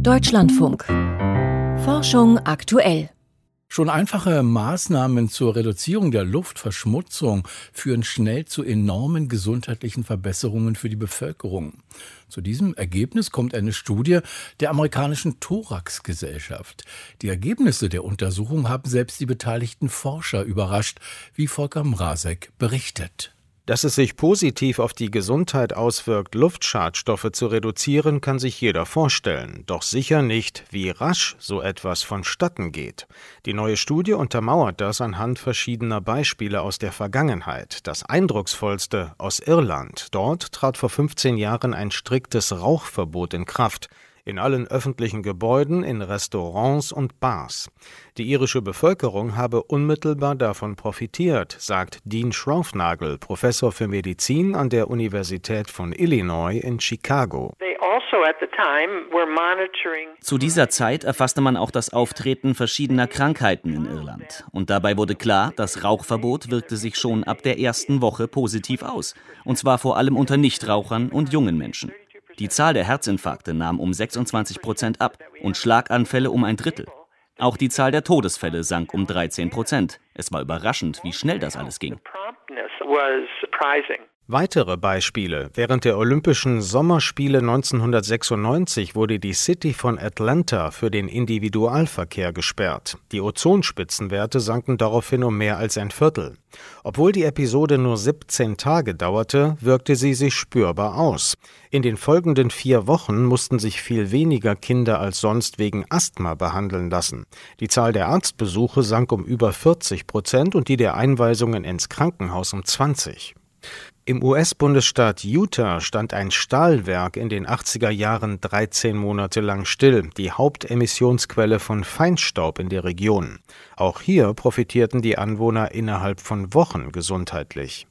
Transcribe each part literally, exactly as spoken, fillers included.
Deutschlandfunk. Forschung aktuell. Schon einfache Maßnahmen zur Reduzierung der Luftverschmutzung führen schnell zu enormen gesundheitlichen Verbesserungen für die Bevölkerung. Zu diesem Ergebnis kommt eine Studie der amerikanischen Thorax-Gesellschaft. Die Ergebnisse der Untersuchung haben selbst die beteiligten Forscher überrascht, wie Volker Mrazek berichtet. Dass es sich positiv auf die Gesundheit auswirkt, Luftschadstoffe zu reduzieren, kann sich jeder vorstellen. Doch sicher nicht, wie rasch so etwas vonstatten geht. Die neue Studie untermauert das anhand verschiedener Beispiele aus der Vergangenheit. Das eindrucksvollste aus Irland. Dort trat vor fünfzehn Jahren ein striktes Rauchverbot in Kraft. In allen öffentlichen Gebäuden, in Restaurants und Bars. Die irische Bevölkerung habe unmittelbar davon profitiert, sagt Dean Schraufnagel, Professor für Medizin an der Universität von Illinois in Chicago. Zu dieser Zeit erfasste man auch das Auftreten verschiedener Krankheiten in Irland. Und dabei wurde klar, das Rauchverbot wirkte sich schon ab der ersten Woche positiv aus. Und zwar vor allem unter Nichtrauchern und jungen Menschen. Die Zahl der Herzinfarkte nahm um sechsundzwanzig Prozent ab und Schlaganfälle um ein Drittel. Auch die Zahl der Todesfälle sank um dreizehn Prozent. Es war überraschend, wie schnell das alles ging. Weitere Beispiele. Während der Olympischen Sommerspiele neunzehnhundertsechsundneunzig wurde die City von Atlanta für den Individualverkehr gesperrt. Die Ozonspitzenwerte sanken daraufhin um mehr als ein Viertel. Obwohl die Episode nur siebzehn Tage dauerte, wirkte sie sich spürbar aus. In den folgenden vier Wochen mussten sich viel weniger Kinder als sonst wegen Asthma behandeln lassen. Die Zahl der Arztbesuche sank um über vierzig Prozent und die der Einweisungen ins Krankenhaus um zwanzig. Im U S-Bundesstaat Utah stand ein Stahlwerk in den achtziger Jahren dreizehn Monate lang still, die Hauptemissionsquelle von Feinstaub in der Region. Auch hier profitierten die Anwohner innerhalb von Wochen gesundheitlich.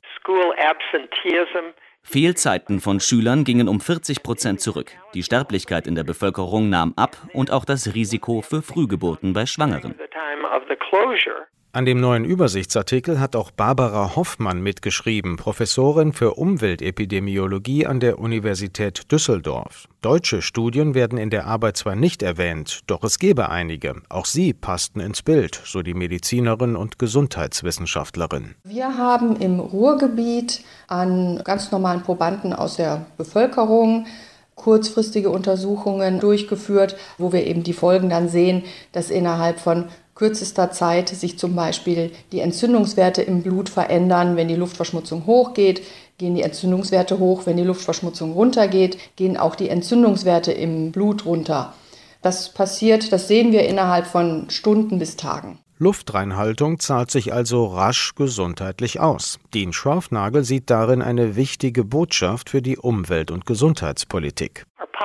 Fehlzeiten von Schülern gingen um vierzig Prozent zurück. Die Sterblichkeit in der Bevölkerung nahm ab und auch das Risiko für Frühgeburten bei Schwangeren. An dem neuen Übersichtsartikel hat auch Barbara Hoffmann mitgeschrieben, Professorin für Umweltepidemiologie an der Universität Düsseldorf. Deutsche Studien werden in der Arbeit zwar nicht erwähnt, doch es gäbe einige. Auch sie passten ins Bild, so die Medizinerin und Gesundheitswissenschaftlerin. Wir haben im Ruhrgebiet an ganz normalen Probanden aus der Bevölkerung kurzfristige Untersuchungen durchgeführt, wo wir eben die Folgen dann sehen, dass innerhalb von kürzester Zeit sich zum Beispiel die Entzündungswerte im Blut verändern. Wenn die Luftverschmutzung hochgeht, gehen die Entzündungswerte hoch. Wenn die Luftverschmutzung runtergeht, gehen auch die Entzündungswerte im Blut runter. Das passiert, das sehen wir innerhalb von Stunden bis Tagen. Luftreinhaltung zahlt sich also rasch gesundheitlich aus. Dean Schraufnagel sieht darin eine wichtige Botschaft für die Umwelt- und Gesundheitspolitik.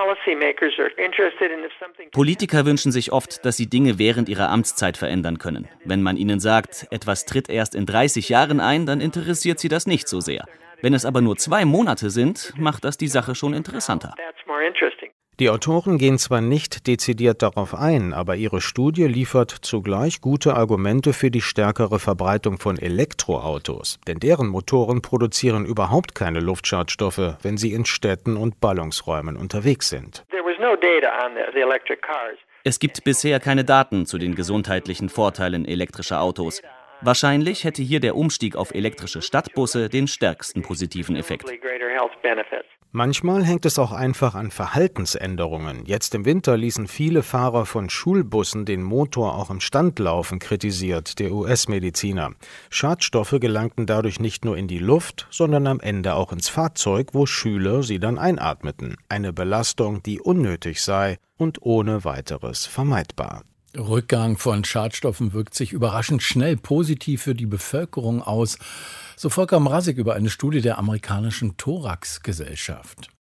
Politiker wünschen sich oft, dass sie Dinge während ihrer Amtszeit verändern können. Wenn man ihnen sagt, etwas tritt erst in dreißig Jahren ein, dann interessiert sie das nicht so sehr. Wenn es aber nur zwei Monate sind, macht das die Sache schon interessanter. Die Autoren gehen zwar nicht dezidiert darauf ein, aber ihre Studie liefert zugleich gute Argumente für die stärkere Verbreitung von Elektroautos. Denn deren Motoren produzieren überhaupt keine Luftschadstoffe, wenn sie in Städten und Ballungsräumen unterwegs sind. Es gibt bisher keine Daten zu den gesundheitlichen Vorteilen elektrischer Autos. Wahrscheinlich hätte hier der Umstieg auf elektrische Stadtbusse den stärksten positiven Effekt. Manchmal hängt es auch einfach an Verhaltensänderungen. Jetzt im Winter ließen viele Fahrer von Schulbussen den Motor auch im Standlaufen, kritisiert der U S-Mediziner. Schadstoffe gelangten dadurch nicht nur in die Luft, sondern am Ende auch ins Fahrzeug, wo Schüler sie dann einatmeten. Eine Belastung, die unnötig sei und ohne weiteres vermeidbar. Rückgang von Schadstoffen wirkt sich überraschend schnell positiv für die Bevölkerung aus, so Volker Mrazek über eine Studie der amerikanischen Thorax-Gesellschaft.